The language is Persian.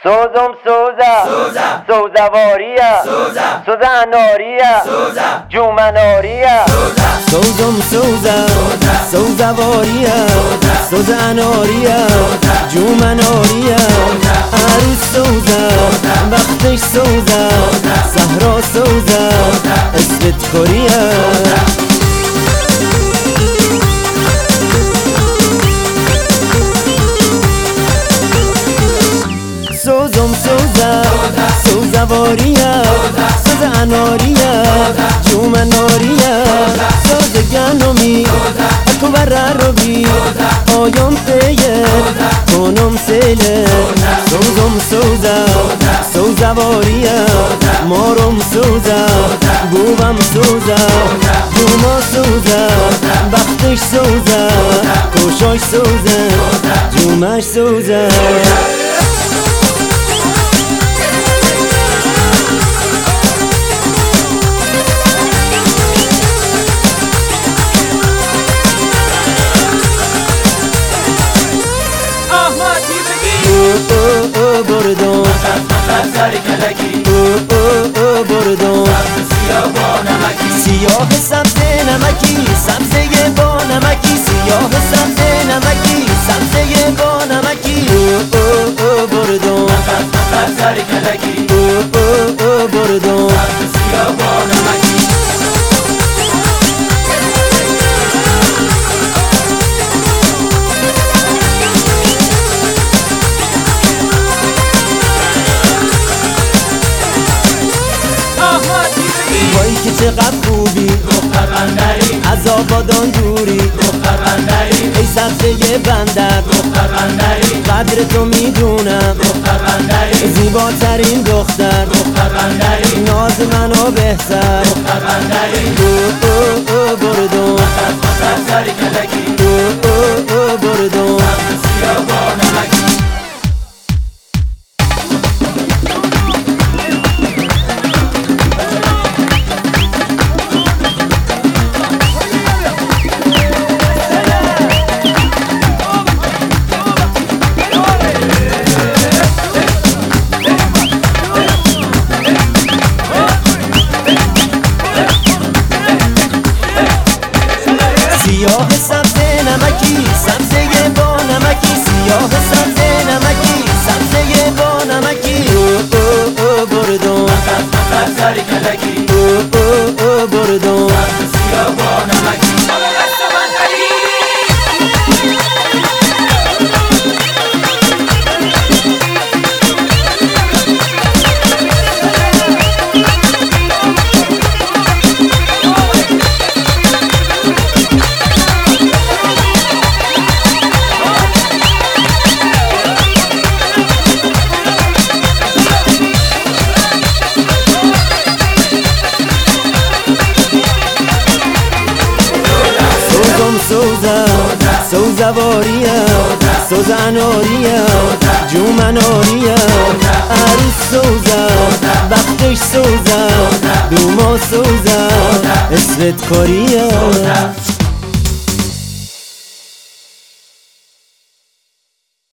سوزم سوزا سوزواریا سوزناریا جومناریا سوزم سوزا سوزواریا سوزناریا جومناریا عروس سوزا وقتش سوزا صحرا سوزا اسمت کوریا سوزم سوزا سوزواریا سوزناریا جومناریا سوزگانومی اکو برروی آیم پیر کنم سیله سوزم سوزا سوزواریا مارم سوزا بوبم سوزا دوما سوزا بختش سوزا کوشاش سوزا جومش سوزا بردم بردم سیاه سبز نمکی سبزه با نمکی سیاه سبز نمکی سبزه با نمکی بردم بردم وای که چقدر خوبی دختر بندری از آبادان دوری دختر بندری ای سبزه بندر دختر بندری قدر تو میدونم دختر بندری زیباترین دختر دختر بندری ناز منو بهتر دختر بندری بردم سری کلکی بردم سیاه نمکی سیاه سبز نمکی سبزه با نمکی سیاه سبز نمکی سبزه با نمکی بردم سری کلکی بردم سیاه با نمکی سوزا سوزواریا سوزناریا جومناریا عروس سوزا وقتش سوزا دوما سوزا اسمت کوریا